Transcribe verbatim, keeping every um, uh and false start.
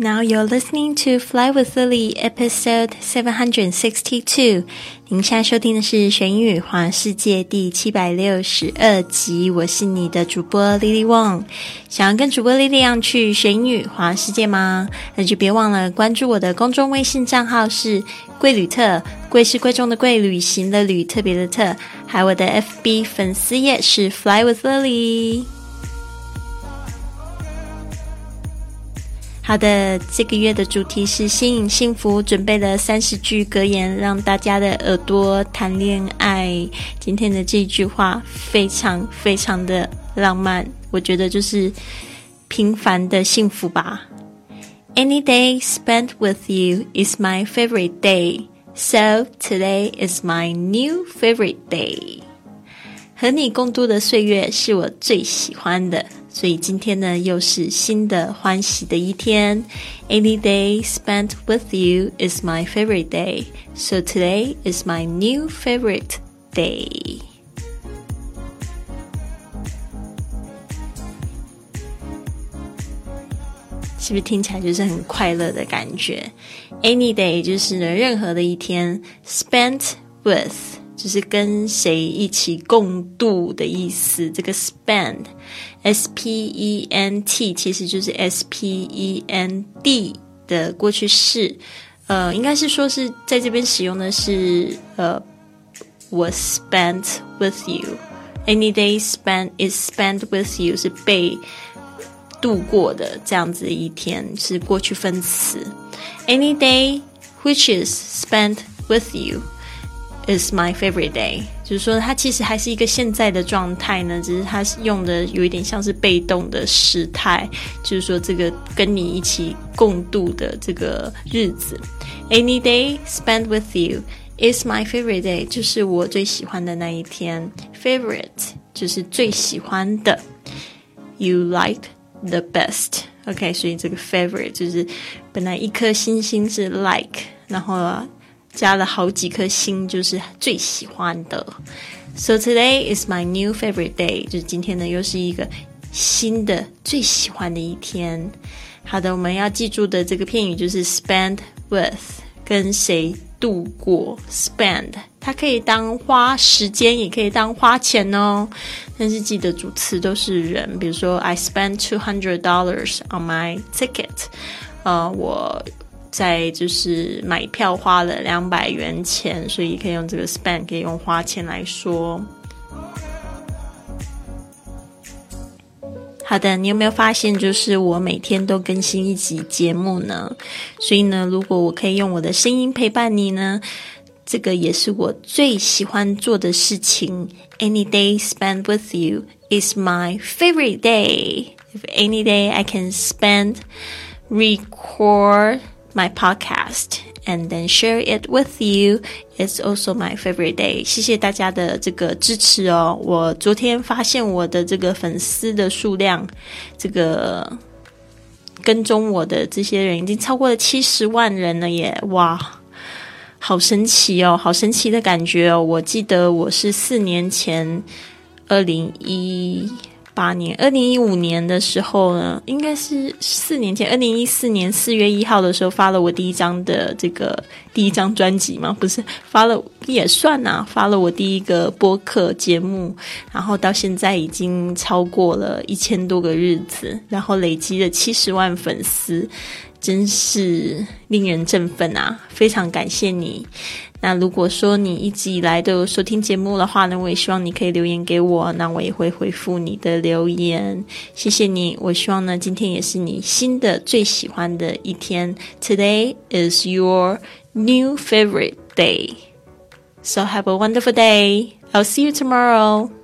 Now you're listening to Fly with Lily, episode seven sixty-two. 您现在收听的是学英语环世界第七百六十二集，我是你的主播 Lily Wong。想要跟主播 Lily 一样去学英语环世界吗？那就别忘了关注我的公众微信账号是贵旅特，贵是贵重的贵，旅行的旅，特别的特，还有我的 F B 粉丝页是 Fly with Lily。好的，这个月的主题是吸引幸福，准备了三十句格言，让大家的耳朵谈恋爱。今天的这一句话非常非常的浪漫，我觉得就是平凡的幸福吧。Any day spent with you is my favorite day, so today is my new favorite day. 和你共度的岁月是我最喜欢的，所以今天呢又是新的欢喜的一天。 Any day spent with you is my favorite day, so today is my new favorite day. 是不是听起来就是很快乐的感觉？ Any day 就是呢任何的一天， spent with就是跟谁一起共度的意思。这个 spend S P E N T 其实就是 S P E N D 的过去式，呃，应该是说是在这边使用的是呃 was spent with you. Any day spent is spent with you 是被度过的这样子的一天，是过去分词。Any day which is spent with you is my favorite day， 就是说它其实还是一个现在的状态呢，只是它用的有一点像是被动的时态，就是说这个跟你一起共度的这个日子。 Any day spent with you is my favorite day， 就是我最喜欢的那一天。 Favorite 就是最喜欢的， You like the best， OK， 所以这个 favorite 就是本来一颗星星是 like， 然后啊加了好几颗星，就是最喜欢的。 So today is my new favorite day， 就是今天呢又是一个新的最喜欢的一天。好的，我们要记住的这个片语就是 spend with， 跟谁度过。 Spend 它可以当花时间，也可以当花钱哦，但是记得主词都是人。比如说 I spent two hundred dollars on my ticket， 呃，我在就是买票花了两百元钱，所以可以用这个 spend， 可以用花钱来说。好的，你有没有发现就是我每天都更新一集节目呢？所以呢，如果我可以用我的声音陪伴你呢，这个也是我最喜欢做的事情。 Any day spent with you is my favorite day. If any day I can spend record my podcast and then share it with you, it's also my favorite day. 谢谢大家的这个支持哦。我昨天发现我的这个粉丝的数量，这个跟踪我的这些人已经超过了七十万人了耶！哇，好神奇哦，好神奇的感觉哦。我记得我是四年前二零一八年二零一五年的时候呢，应该是四年前二零一四年四月一号的时候发了我第一张的这个第一张专辑吗？不是，发了也算啊，发了我第一个播客节目，然后到现在已经超过了一千多个日子，然后累积了七十万粉丝，真是令人振奋啊，非常感谢你。那如果说你一直以来都有收听节目的话呢，我也希望你可以留言给我，那我也会回复你的留言。谢谢你，我希望呢今天也是你新的最喜欢的一天。 Today is your new favorite day. So have a wonderful day. I'll see you tomorrow.